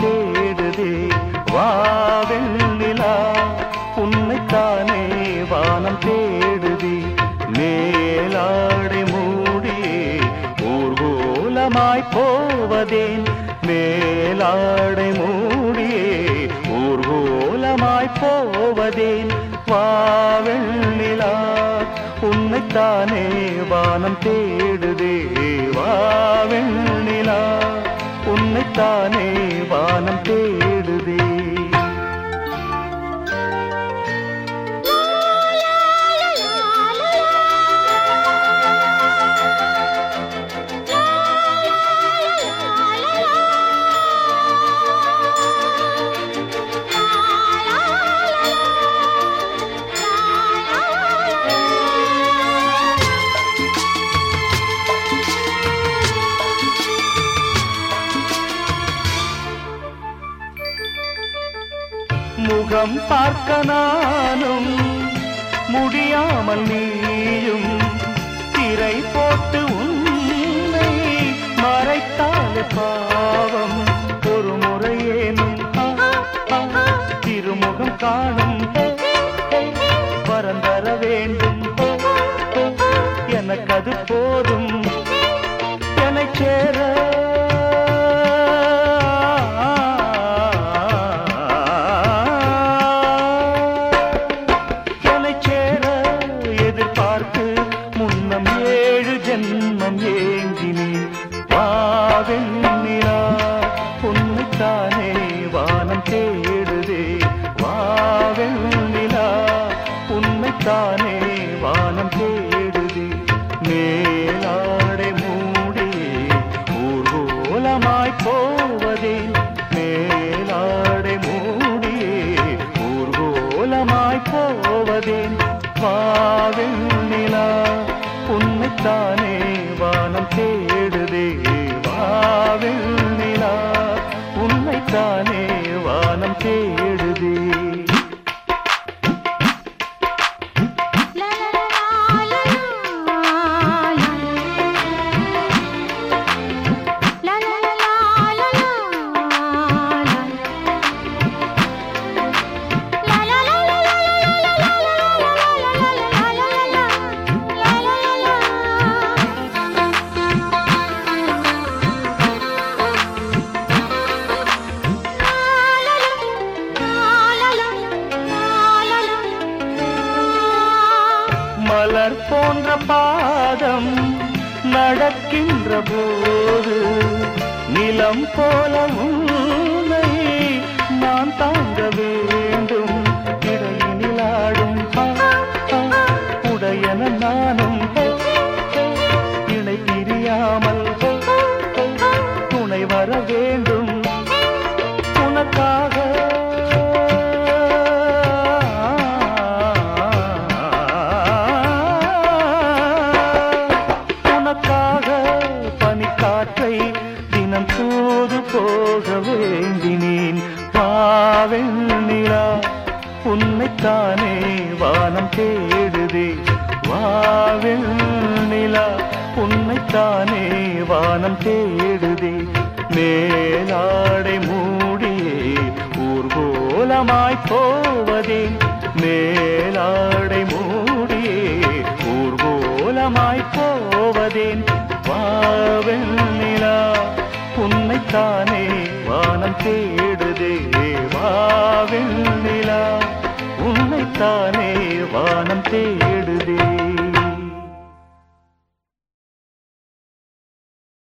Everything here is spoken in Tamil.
தேடுதே வாவெண்ணிலா உன்னைத்தானே வானம் தேடுதே மேலாடை மூடியே ஊர்கோலமாய் போவதேன் மேலாடை மூடியே ஊர்கோலமாய் போவதேன் வாவெண்ணிலா உன்னைத்தானே வானம் தேடுதே வாவெண்ணிலா உன்னைத்தானே வானம் தேடுதே முகம் பார்க்க நானும் முடியாமல் நீயும் திரை போட்டு உன்னை மறைத்தாலே பாவம் ஒரு முறையேனும் திருமுகம் காணும் வரந்தர வேண்டும் எனக்கு அது போதும் என்னை சேர ஜென்மம் ஏங்கினே வாவெண்ணிலா உன்னைத்தானே வானம் தேடுதே வாவெண்ணிலா உன்னைத்தானே வானம் தேடுதே மேலாடை மூடியே ஊர்கோலமாய் போவதே மேலாடை மூடியே ஊர்கோலமாய் போவதே வாவெண்ணிலா உன்னைத்தானே வானம் தேடுதே வாவெண்ணிலா உன்னைத்தானே வானம் தேடுதே மலர் போன்ற பாதம் நடக்கின்ற போது நிலம் போல உன்னை நான் தாங்க வேண்டும் இடையினிலாடும் உடையன நானும் இணை பிரியாமல் துணை வர வேண்டும் உனக்காக பனிக்காற்றை தினம் தூது போக வேண்டினேன் வாவெண்ணிலா உன்னைத்தானே வானம் தேடுதே வாவெண்ணிலா உன்னைத்தானே வானம் தேடுதே மேலாடை மூடியே ஊர்கோலமாய் போவதே மேலாடை மூடியே ஊர்கோலமாய் போவதேன் வாவெண்ணிலா உன்னைத்தானே வானம் தேடுதே வாவெண்ணிலா உன்னைத்தானே வானம் தேடுதே